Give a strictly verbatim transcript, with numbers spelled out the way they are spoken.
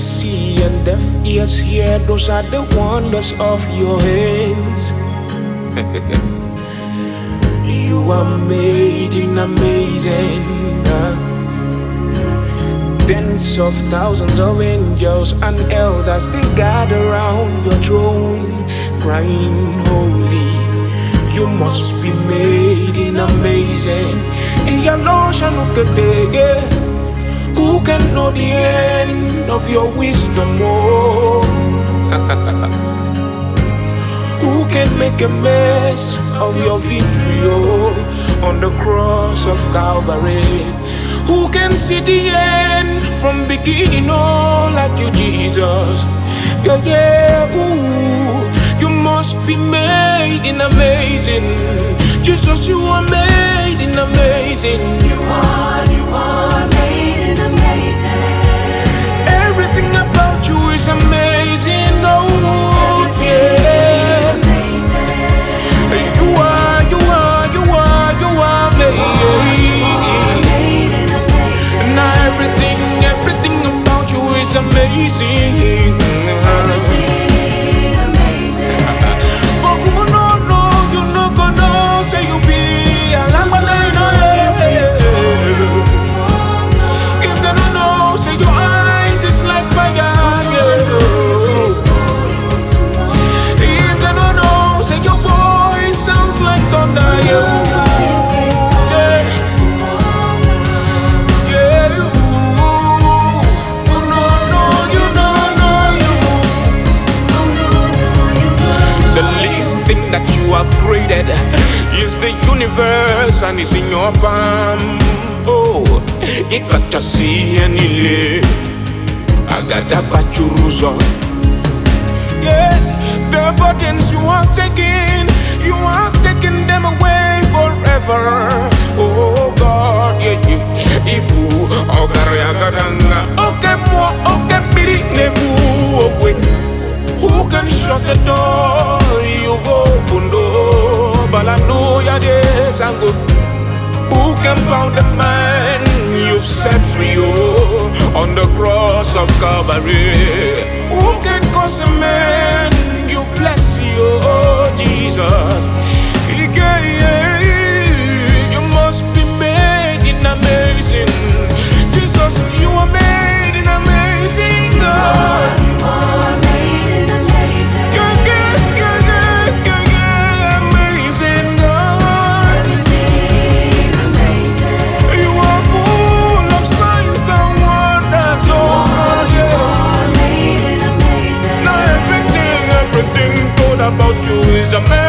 see and deaf ears hear, those are the wonders of your hands. You are made in amazing. uh, Tens of thousands of angels and elders, they gather around your throne, crying holy. You must be made in amazing. Who can know the end of your wisdom? Oh. Who can make a mess of your victory, oh, on the cross of Calvary? Who can see the end from beginning, oh, like you, Jesus? Yeah, yeah, ooh, you must be made in amazing. Jesus, you are made in amazing. You are, you are made in amazing. Everything about you is amazing, oh, yeah. You are, you are, you are, you are made. Now everything, everything about you is amazing. Everything amazing. But who no know, you no go know, say you be a lamb and I know, yeah. If they don't know, say your eyes is like fire, yeah. If they don't know, say your voice sounds like thunder, yeah. That you have created is the universe and is in your palm. Oh, it got to see any I got that bachuruzo. Yeah, the burdens you have taken, you have taken them away forever. Oh God, yeah, yeah. Ibu, ogare agadanga, okay mo, okay biri nebu, okay. Who can shut the door? You've opened, oh, but I know your days are good. Who can bound the man you've set free, oh, on the cross of Calvary? Who can cause a man you bless you, oh, Jesus? Yeah, you must be made in amazing. Jesus, you are made in amazing, God. You are made. About you is amazing.